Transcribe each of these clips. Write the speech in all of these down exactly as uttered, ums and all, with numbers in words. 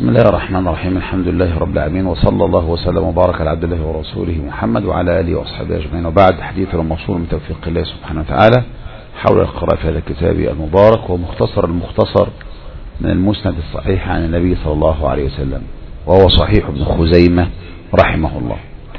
بسم الله الرحمن الرحيم. الحمد لله رب العالمين، وصلى الله وسلم وبارك على عبد الله ورسوله محمد وعلى آله وأصحابه أجمعين، وبعد. حديثنا الموصول من توفيق الله سبحانه وتعالى حول القراءة في هذا الكتاب المبارك، ومختصر المختصر من المسند الصحيح عن النبي صلى الله عليه وسلم، وهو صحيح ابن خزيمة رحمه الله.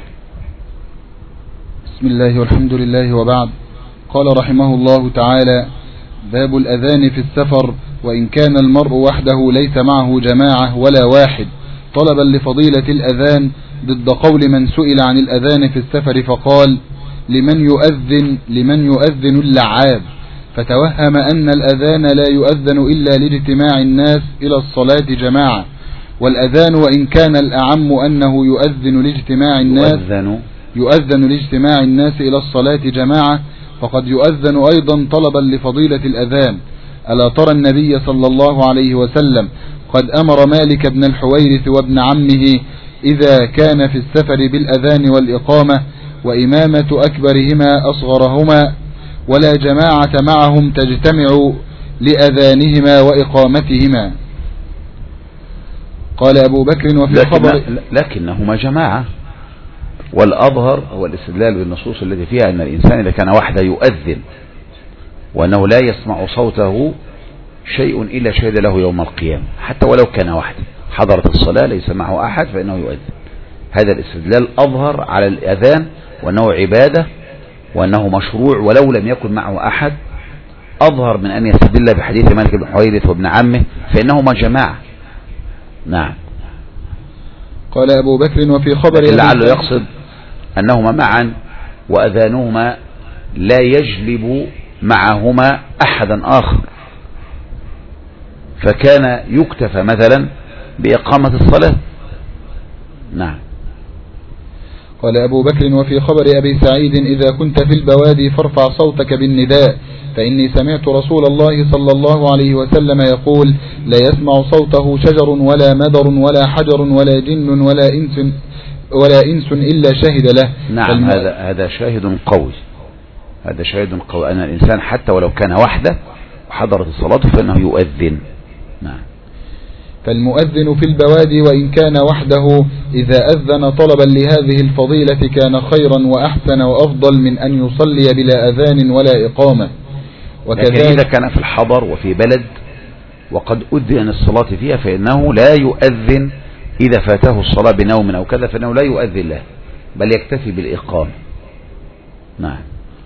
بسم الله والحمد لله، وبعد. قال رحمه الله تعالى: باب الأذان في السفر، وإن كان المرء وحده ليس معه جماعة ولا واحد، طلبا لفضيلة الأذان، ضد قول من سئل عن الأذان في السفر فقال: لمن يؤذن لمن يؤذن اللعاب، فتوهم أن الأذان لا يؤذن إلا لاجتماع الناس إلى الصلاة جماعة، والأذان وإن كان الأعم أنه يؤذن لاجتماع الناس يؤذن, يؤذن لاجتماع الناس إلى الصلاة جماعة، فقد يؤذن أيضا طلبا لفضيلة الأذان. ألا ترى النبي صلى الله عليه وسلم قد أمر مالك بن الحويرث وابن عمه إذا كان في السفر بالأذان والإقامة، وإمامة أكبرهما أصغرهما، ولا جماعة معهم تجتمع لأذانهما وإقامتهما. قال أبو بكر وفي لكن خبر لكنهما جماعة، والأظهر هو الاستدلال بالنصوص التي فيها أن الإنسان إذا كان وحده يؤذن، وأنه لا يسمع صوته شيء إلا شهد له يوم القيامة، حتى ولو كان وحده حضرت الصلاة ليس معه أحد فإنه يؤذن. هذا الاستدلال أظهر على الأذان، وأنه عبادة، وأنه مشروع ولو لم يكن معه أحد، أظهر من أن يستدل بحديث مالك بن حويرث وابن عمه، فإنهما جماعة. نعم. قال أبو بكر وفي خبر لعله يقصد أنهما معا، وأذانهما لا يجلب معهما أحدا آخر، فكان يكتفى مثلا بإقامة الصلاة. نعم. قال أبو بكر وفي خبر أبي سعيد: إذا كنت في البوادي فارفع صوتك بالنداء، فإني سمعت رسول الله صلى الله عليه وسلم يقول: لا يسمع صوته شجر ولا مدر ولا حجر ولا جن ولا إنس ولا إنس إلا شهد له. نعم. هذا هذا شاهد قوي، هذا شاهد قوي أن الإنسان حتى ولو كان وحده وحضرت الصلاة فإنه يؤذن. نعم. فالمؤذن في البوادي وإن كان وحده إذا أذن طلبا لهذه الفضيلة كان خيرا وأحسن وأفضل من أن يصلي بلا أذان ولا إقامة. لكن إذا كان في الحضر وفي بلد وقد أذن الصلاة فيها فإنه لا يؤذن إذا فاته الصلاة بنوم أو كذا، فإنه لا يؤذن له بل يكتفي بالإقامة. نعم.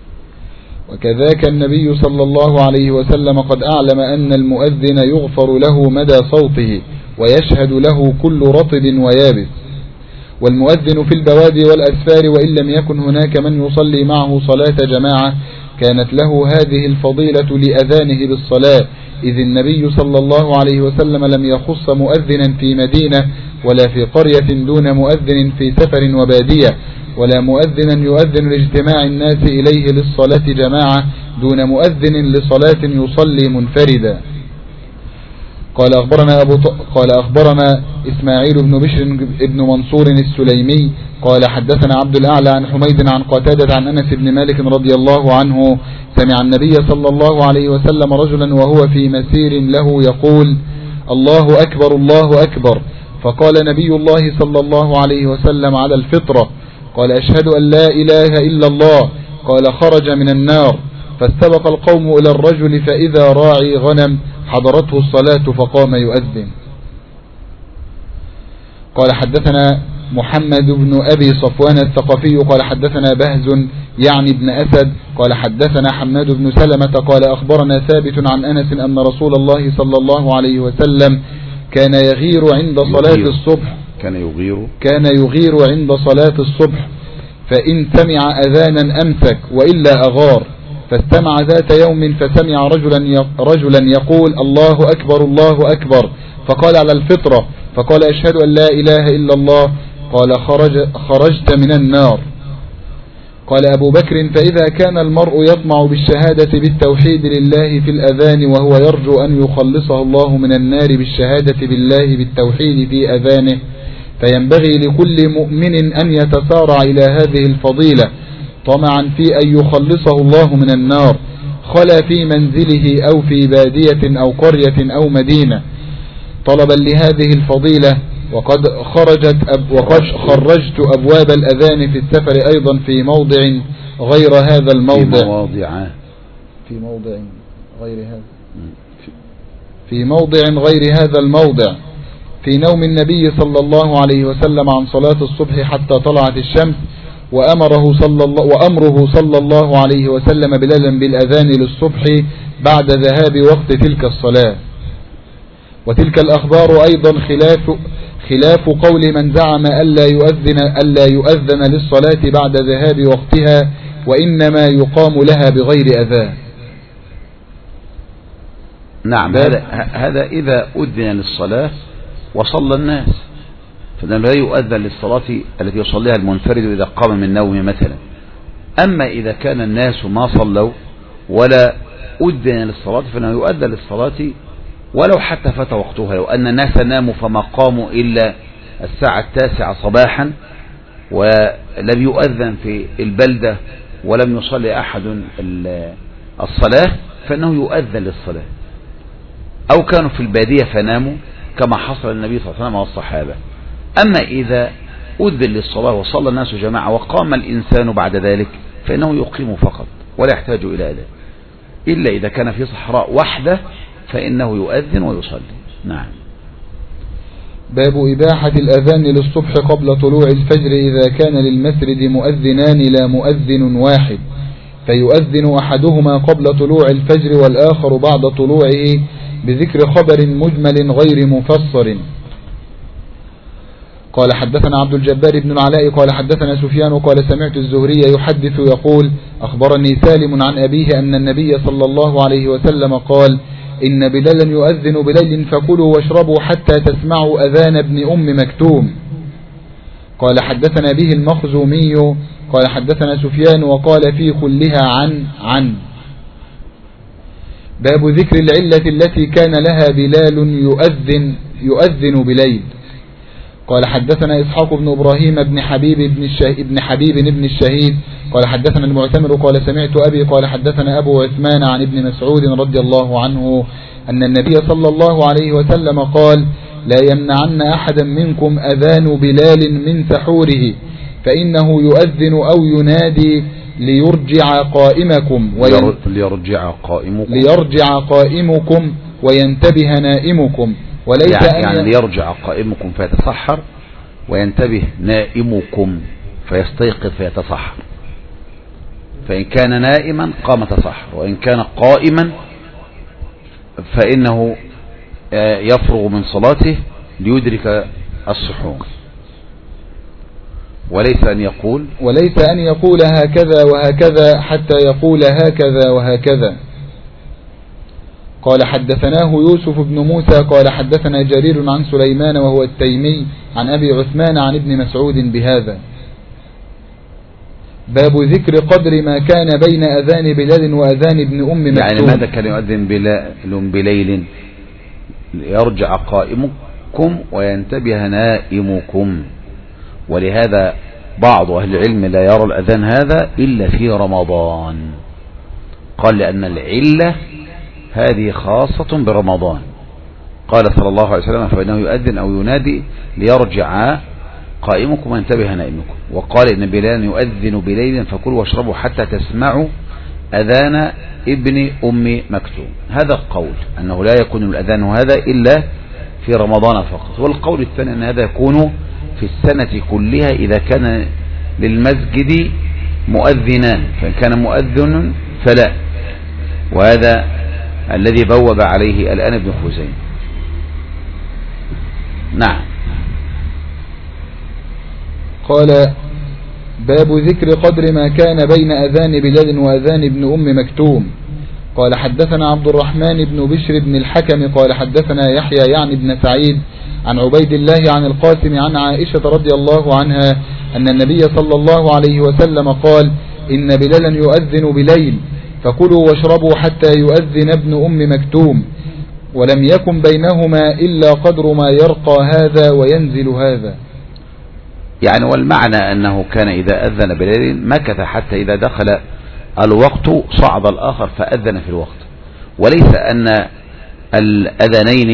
وكذاك النبي صلى الله عليه وسلم قد أعلم أن المؤذن يغفر له مدى صوته ويشهد له كل رطب ويابس. والمؤذن في البوادي والأسفار وإن لم يكن هناك من يصلي معه صلاة جماعة كانت له هذه الفضيلة لأذانه بالصلاة، إذ النبي صلى الله عليه وسلم لم يخص مؤذنا في مدينة ولا في قرية دون مؤذن في سفر وبادية، ولا مؤذنا يؤذن لاجتماع الناس إليه للصلاة جماعة دون مؤذن لصلاة يصلي منفردا. قال أخبرنا, أبو ط... قال أخبرنا إسماعيل بن بشر بن منصور السليمي قال حدثنا عبد الأعلى عن حميد عن قتادة عن أنس بن مالك رضي الله عنه سمع النبي صلى الله عليه وسلم رجلا وهو في مسير له يقول: الله أكبر الله أكبر، فقال نبي الله صلى الله عليه وسلم: على الفطرة. قال: أشهد أن لا إله إلا الله. قال: خرج من النار. فاستبق القوم إلى الرجل فإذا راعي غنم حضرته الصلاة فقام يؤذن. قال حدثنا محمد بن أبي صفوان الثقفي قال حدثنا بهز يعني ابن أسد قال حدثنا حماد بن سلمة قال أخبرنا ثابت عن أنس أن رسول الله صلى الله عليه وسلم كان يغير عند صلاة الصبح كان يغير كان يغير عند صلاة الصبح، فإن سمع أذانا أمسك وإلا أغار. فاستمع ذات يوم فسمع رجلا رجلا يقول: الله أكبر الله أكبر، فقال: على الفطرة. فقال: أشهد أن لا إله إلا الله. قال: خرج خرجت من النار. قال أبو بكر: فإذا كان المرء يطمع بالشهادة بالتوحيد لله في الأذان وهو يرجو أن يخلصه الله من النار بالشهادة بالله بالتوحيد في أذانه، فينبغي لكل مؤمن أن يتسارع إلى هذه الفضيلة طمعا في أن يخلصه الله من النار، خلا في منزله أو في بادية أو قرية أو مدينة، طلبا لهذه الفضيلة، وقد خرجت أب وقد خرجت أبواب الأذان في السفر أيضا في موضع غير هذا الموضع في مواضع في موضع غير هذا في موضع غير هذا الموضع في نوم النبي صلى الله عليه وسلم عن صلاة الصبح حتى طلعت الشمس، وأمره صلى الله وأمره صلى الله عليه وسلم بلالا بالأذان للصبح بعد ذهاب وقت تلك الصلاة. وتلك الأخبار أيضا خلاف خلاف قول من زعم ألا يؤذن ألا يؤذن للصلاة بعد ذهاب وقتها، وإنما يقام لها بغير أذان. نعم، هذا هذا إذا أذن للصلاة وصلى الناس، فإنه لا يؤذن للصلاة التي يصليها المنفرد إذا قام من نومه مثلا. أما إذا كان الناس ما صلوا ولا أذن للصلاة فإنه يؤذن للصلاة ولو حتى فات وقتها، لو أن الناس ناموا فما قاموا إلا الساعة التاسعة صباحا ولم يؤذن في البلدة ولم يصلي أحد الصلاة فإنه يؤذن للصلاة، أو كانوا في البادية فناموا كما حصل النبي صلى الله عليه وسلم والصحابة. أما إذا أذن للصلاة وصلى الناس جماعة وقام الإنسان بعد ذلك فإنه يقيم فقط ولا يحتاج إلى أذان، إلا إذا كان في صحراء وحده فإنه يؤذن ويصلي. نعم. باب إباحة الأذان للصبح قبل طلوع الفجر إذا كان للمسرد مؤذنان لا مؤذن واحد، فيؤذن أحدهما قبل طلوع الفجر والآخر بعد طلوعه بذكر خبر مجمل غير مفسر. قال حدثنا عبد الجبار بن العلاء قال حدثنا سفيان قال سمعت الزهري يحدث يقول أخبرني سالم عن أبيه أن النبي صلى الله عليه وسلم قال إن بلالا يؤذن بليل فكلوا واشربوا حتى تسمعوا أذان ابن أم مكتوم. قال حدثنا به المخزومي قال حدثنا سفيان وقال في كلها عن عن باب ذكر العلة التي كان لها بلال يؤذن يؤذن بليل. قال حدثنا إسحاق بن إبراهيم بن حبيب بن الشهيد بن حبيب بن الشهيد قال حدثنا المعتمر قال سمعت أبي قال حدثنا أبو عثمان عن ابن مسعود رضي الله عنه أن النبي صلى الله عليه وسلم قال لا يمنعن أحدا منكم أذان بلال من سحوره فإنه يؤذن أو ينادي ليرجع قائمكم ليرجع قائمكم ليرجع قائمكم وينتبه نائمكم، وليس يعني, يعني ليرجع قائمكم فيتسحر وينتبه نائمكم فيستيقظ فيتسحر. فإن كان نائما قام تسحر، وإن كان قائما فإنه يفرغ من صلاته ليدرك السحور، وليس أن يقول وليس أن يقول هكذا وهكذا حتى يقول هكذا وهكذا. قال حدثناه يوسف بن موسى قال حدثنا جرير عن سليمان وهو التيمي عن أبي عثمان عن ابن مسعود بهذا. باب ذكر قدر ما كان بين أذان بلال وأذان ابن أم مكتوم. يعني ماذا كان يؤذن بلال بليل؟ يرجع قائمكم وينتبه نائمكم. ولهذا بعض أهل العلم لا يرى الأذان هذا إلا في رمضان، قال لأن العلة هذه خاصة برمضان. قال صلى الله عليه وسلم فإنه يؤذن أو ينادي ليرجع قائمكم وينتبه نائمكم. وقال إن بلال يؤذن بليل فكلوا واشربوا حتى تسمعوا أذان ابن أم مكتوم. هذا القول أنه لا يكون الأذان هذا إلا في رمضان فقط. والقول الثاني أن هذا يكون في السنة كلها إذا كان للمسجد مؤذنان، فإن كان مؤذن فلا. وهذا الذي بوب عليه الآن ابن خزيمة. نعم. قال باب ذكر قدر ما كان بين أذان بلال وأذان ابن أم مكتوم. قال حدثنا عبد الرحمن بن بشر بن الحكم قال حدثنا يحيى يعني بن سعيد عن عبيد الله عن القاسم عن عائشة رضي الله عنها أن النبي صلى الله عليه وسلم قال إن بلالا يؤذن بليل فكلوا واشربوا حتى يؤذن ابن أم مكتوم، ولم يكن بينهما إلا قدر ما يرقى هذا وينزل هذا. يعني والمعنى أنه كان إذا أذن بليل مكث حتى إذا دخل الوقت صعد الآخر فأذن في الوقت، وليس أن الأذنين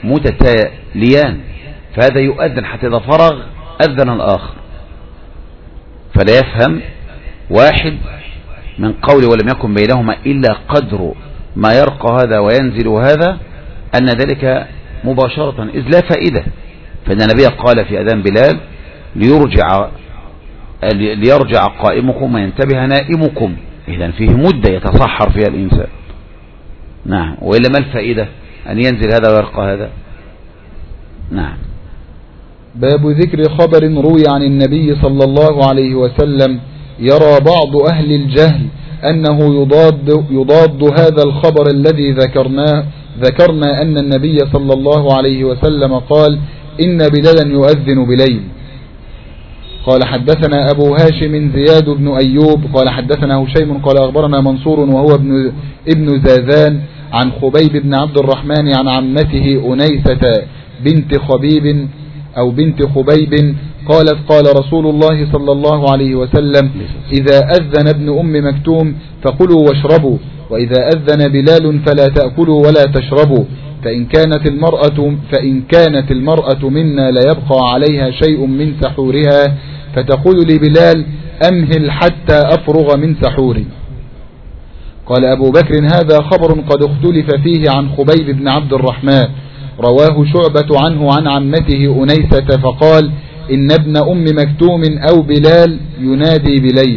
متتاليان، فهذا يؤذن حتى إذا فرغ أذن الآخر، فلا يفهم واحد من قول ولم يكن بينهما إلا قدر ما يرقى هذا وينزل هذا أن ذلك مباشرة، إذ لا فائدة. فإن النبي قال في أذان بلال ليرجع ليرجع قائمكم وينتبه نائمكم، إذن فيه مدة يتصحر فيها الإنسان. نعم، وإلا ما الفائدة أن ينزل هذا ويرقى هذا؟ نعم. باب ذكر خبر روي عن النبي صلى الله عليه وسلم يرى بعض أهل الجهل أنه يضاد, يضاد هذا الخبر الذي ذكرناه ذكرنا أن النبي صلى الله عليه وسلم قال إن بلالا يؤذن بليل. قال حدثنا أبو هاشم زياد بن أيوب قال حدثنا هشيم قال أخبرنا منصور وهو ابن, ابن زاذان عن خبيب بن عبد الرحمن عن عمته أنيسة بنت خبيب أو بنت خبيب قالت قال رسول الله صلى الله عليه وسلم إذا أذن ابن أم مكتوم فكلوا واشربوا، وإذا أذن بلال فلا تأكلوا ولا تشربوا، فإن كانت المرأة, فإن كانت المرأة منا ليبقى عليها شيء من سحورها فتقول لبلال أمهل حتى أفرغ من سحوري. قال أبو بكر هذا خبر قد اختلف فيه عن خبيب بن عبد الرحمن، رواه شعبة عنه عن عمته أنيسة فقال إن ابن أم مكتوم أو بلال ينادي بليل.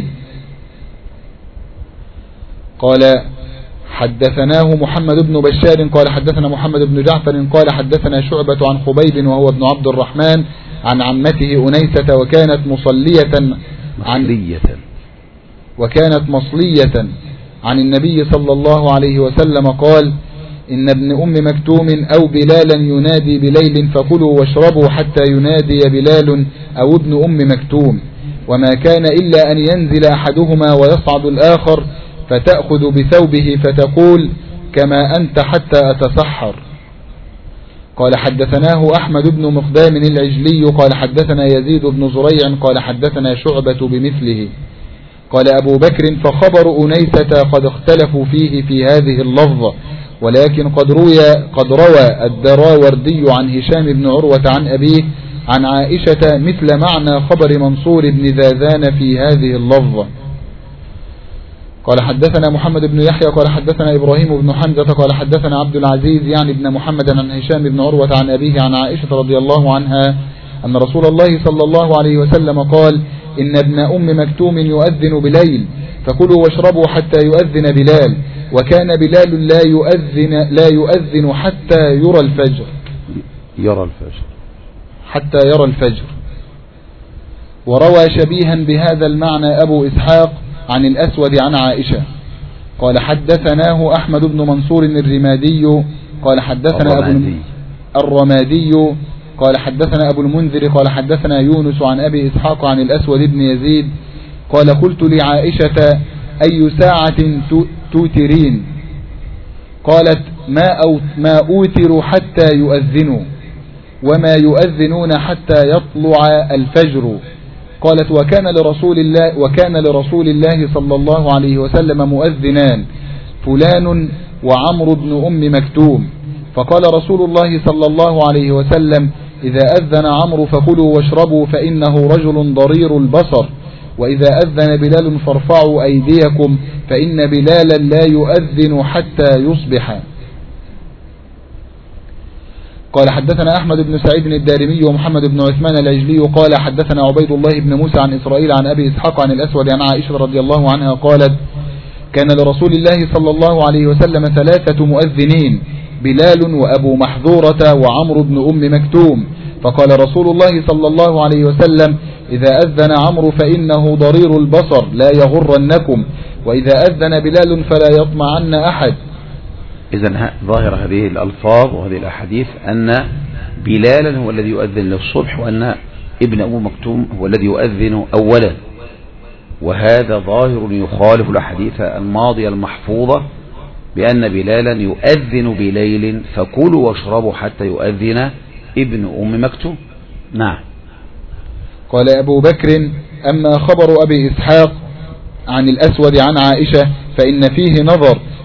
قال حدثناه محمد بن بشار قال حدثنا محمد بن جعفر قال حدثنا شعبة عن خبيب وهو ابن عبد الرحمن عن عمته أنيسة وكانت مصلية عن وكانت مصلية عن النبي صلى الله عليه وسلم قال إن ابن أم مكتوم أو بلالا ينادي بليل فكلوا واشربوا حتى ينادي بلال أو ابن أم مكتوم، وما كان إلا أن ينزل أحدهما ويصعد الآخر فتأخذ بثوبه فتقول كما أنت حتى أتسحر. قال حدثناه أحمد بن مقدام العجلي قال حدثنا يزيد بن زريع قال حدثنا شعبة بمثله. قال أبو بكر فخبر أنيسة قد اختلفوا فيه في هذه اللفظة، ولكن قد روى قد روى الدراوردي عن هشام بن عروة عن أبيه عن عائشة مثل معنى خبر منصور بن ذاذان في هذه اللفظة. قال حدثنا محمد بن يحيى قال حدثنا إبراهيم بن حمزة قال حدثنا عبد العزيز يعني ابن محمد عن هشام بن عروة عن أبيه عن عائشة رضي الله عنها أن رسول الله صلى الله عليه وسلم قال إن ابن أم مكتوم يؤذن بليل فكلوا واشربوا حتى يؤذن بلال، وكان بلال لا يؤذن لا يؤذن حتى يرى الفجر يرى الفجر حتى يرى الفجر. وروى شبيها بهذا المعنى أبو إسحاق عن الأسود عن عائشة. قال حدثناه أحمد بن منصور الرمادي قال حدثنا الرمادي. أبو الرمادي قال حدثنا أبو المنذر قال حدثنا يونس عن أبي إسحاق عن الأسود بن يزيد قال قلت لعائشة أي ساعة توترين؟ قالت ما, أو ما أوتر حتى يؤذنوا وما يؤذنون حتى يطلع الفجر. قالت وكان لرسول الله وكان لرسول الله صلى الله عليه وسلم مؤذنان فلان وعمرو بن أم مكتوم، فقال رسول الله صلى الله عليه وسلم إذا أذن عمرو فكلوا واشربوا فإنه رجل ضرير البصر، وإذا أذن بلال فارفعوا أيديكم فإن بلالا لا يؤذن حتى يصبح. قال حدثنا أحمد بن سعيد الدارمي ومحمد بن عثمان العجلي قال حدثنا عبيد الله بن موسى عن إسرائيل عن أبي إسحاق عن الأسود عن عائشة رضي الله عنها قالت كان لرسول الله صلى الله عليه وسلم ثلاثة مؤذنين بلال وأبو محذورة وعمرو بن أم مكتوم، فقال رسول الله صلى الله عليه وسلم إذا أذن عمرو فإنه ضرير البصر لا يغرنكم، وإذا أذن بلال فلا يطمعن أحد. إذن ظاهر هذه الألفاظ وهذه الأحاديث أن بلالا هو الذي يؤذن للصبح وأن ابن أم مكتوم هو الذي يؤذن أولا، وهذا ظاهر يخالف الأحاديث الماضية المحفوظة بأن بلالا يؤذن بليل فكلوا واشربوا حتى يؤذن ابن أم مكتوم. نعم. قال أبو بكر أما خبر أبي إسحاق عن الأسود عن عائشة فإن فيه نظر،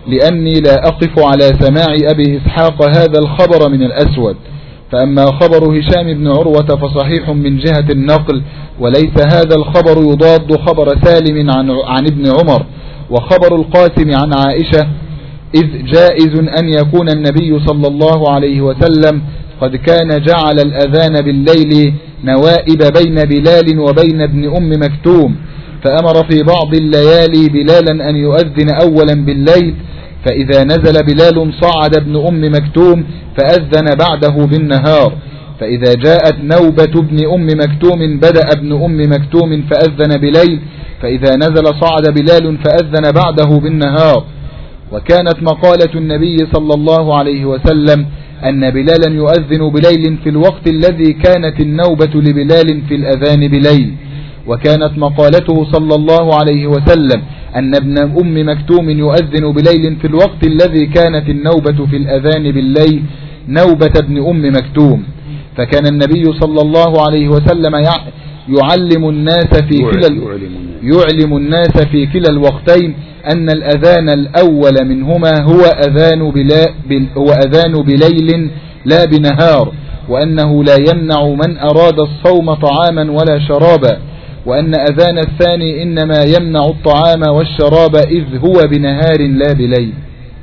لأني لا أقف على سماع أبي إسحاق هذا الخبر من الأسود. فأما خبر هشام بن عروة فصحيح من جهة النقل، وليس هذا الخبر يضاد خبر سالم عن, عن ابن عمر. وخبر القاسم عن عائشة إذ جائز أن يكون النبي صلى الله عليه وسلم قد كان جعل الأذان بالليل نوائب بين بلال وبين ابن أم مكتوم، فأمر في بعض الليالي بلالا أن يؤذن أولا بالليل، فإذا نزل بلال صعد ابن أم مكتوم فأذن بعده بالنهار، فإذا جاءت نوبة ابن أم مكتوم بدأ ابن أم مكتوم فأذن بليل، فإذا نزل صعد بلال فأذن بعده بالنهار. وكانت مقالة النبي صلى الله عليه وسلم أن بلالا يؤذن بليل في الوقت الذي كانت النوبة لبلال في الأذان بليل، وكانت مقالته صلى الله عليه وسلم أن ابن أم مكتوم يؤذن بليل في الوقت الذي كانت النوبة في الأذان بالليل نوبة ابن أم مكتوم. فكان النبي صلى الله عليه وسلم يعلم الناس في كلا يعلم الناس في كلا الوقتين أن الأذان الأول منهما هو أذان بلا هو أذان بليل لا بنهار، وأنه لا يمنع من أراد الصوم طعاما ولا شرابا، وأن أذان الثاني إنما يمنع الطعام والشراب إذ هو بنهار لا بليل.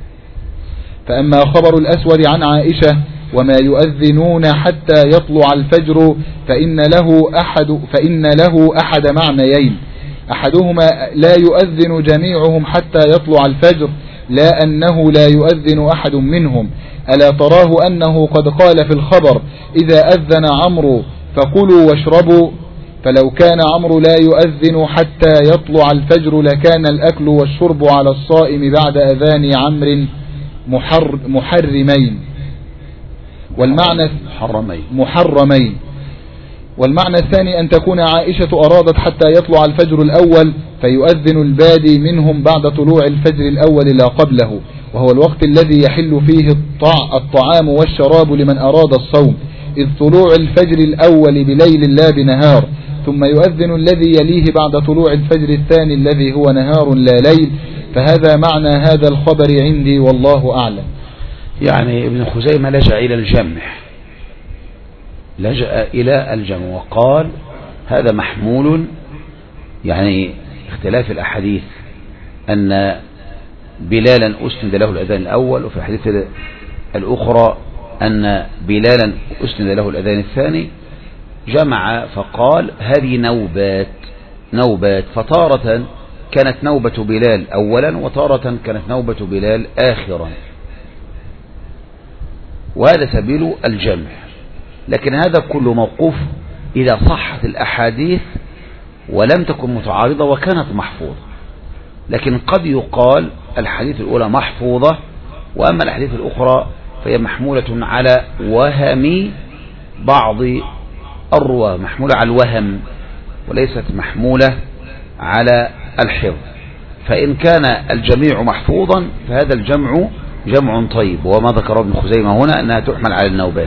فأما خبر الأسود عن عائشة وما يؤذنون حتى يطلع الفجر فإن له أحد فإن له أحد معنيين: أحدهما لا يؤذن جميعهم حتى يطلع الفجر، لا أنه لا يؤذن أحد منهم. ألا تراه أنه قد قال في الخبر: إذا أذن عمرو فكلوا واشربوا، فلو كان عمرو لا يؤذن حتى يطلع الفجر لكان الأكل والشرب على الصائم بعد أذان عمرو محر محرمين والمعنى محرمين محرمين والمعنى الثاني أن تكون عائشة أرادت حتى يطلع الفجر الأول فيؤذن البادي منهم بعد طلوع الفجر الأول لا قبله، وهو الوقت الذي يحل فيه الطعام والشراب لمن أراد الصوم، إذ طلوع الفجر الأول بليل لا بنهار، ثم يؤذن الذي يليه بعد طلوع الفجر الثاني الذي هو نهار لا ليل. فهذا معنى هذا الخبر عندي والله أعلم. يعني ابن خزيمة لجأ إلى الجمع لجأ إلى الجمع وقال هذا محمول، يعني اختلاف الأحاديث أن بلالا أسند له الأذان الأول، وفي الحديث الأخرى أن بلالا أسند له الأذان الثاني، جمع فقال هذه نوبات نوبات فتارة كانت نوبة بلال أولا وتارة كانت نوبة بلال آخرا، وهذا سبيل الجمع. لكن هذا كله موقوف إذا صحت الأحاديث ولم تكن متعارضة وكانت محفوظة. لكن قد يقال الحديث الأولى محفوظة، وأما الحديث الأخرى فهي محمولة على وهم بعض الرواة، محمولة على الوهم وليست محمولة على الحفظ. فإن كان الجميع محفوظا فهذا الجمع جمع طيب، وما ذكره ابن خزيمة هنا أنها تحمل على النوبات.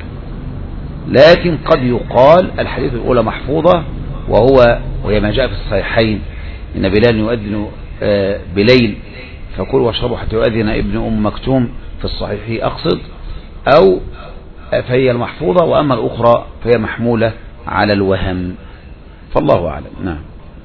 لكن قد يقال الحديث الأولى محفوظة، وهو وهي ما جاء في الصحيحين إن بلال يؤذن بليل فكلوا واشربوا حتى يؤذن ابن أم مكتوم في الصحيح أقصد، أو فهي المحفوظة، وأما الأخرى فهي محمولة على الوهم، فالله أعلم. نعم.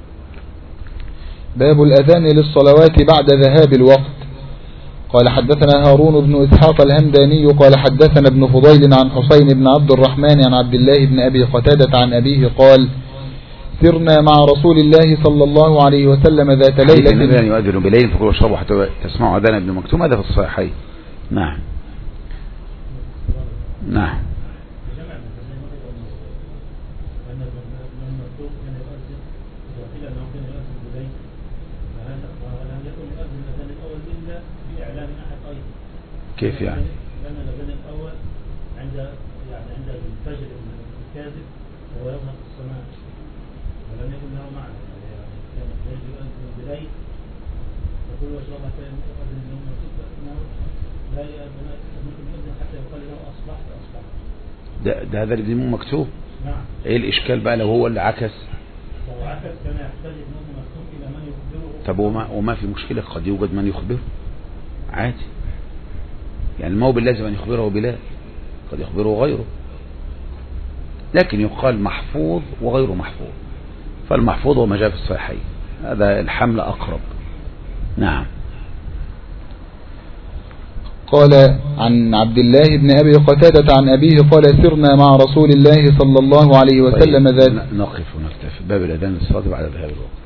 باب الأذان للصلوات بعد ذهاب الوقت. قال حدثنا هارون بن إسحاق الهمداني قال حدثنا ابن فضيل عن حسين بن عبد الرحمن عن عبد الله بن أبي قتادة عن أبيه قال: سرنا مع رسول الله صلى الله عليه وسلم ذات ليلة. النبي يؤذن بليل فكلوا واشربوا حتى تسمعوا أذان ابن مكتوم، هذا في الصحيحين. نعم نعم. كيف يعني؟ لأن الأذان الأول عند يعني عند الفجر الكاذب وهو يظهر في السماء، ولم يكن له معنى، يعني كان الفجر يؤذن بليل فكل واشرب حتى يؤذن اليوم لا ممكن يؤذن حتى يقال له أصبحت أصبحت. ده ده هذا اللي مكتوب. نعم. إيه الإشكال بقى لو هو اللي عكس؟ لو عكس كان يحتاج إنه مكتوب إلى من يخبره. طب وما وما في مشكلة، قد يوجد من يخبره. عادي، يعني ما هو باللازم أن يخبره بلال، قد يخبره غيره، لكن يقال محفوظ وغير محفوظ، فالمحفوظ هو ما جاء في الصحيحين، هذا الحمل أقرب. نعم. قال عن عبد الله بن أبي قتادة عن أبيه قال سرنا مع رسول الله صلى الله عليه وسلم طيب ذات. نقف ونكتفي، باب الأذان الصلاة بعد ذهاب الوقت.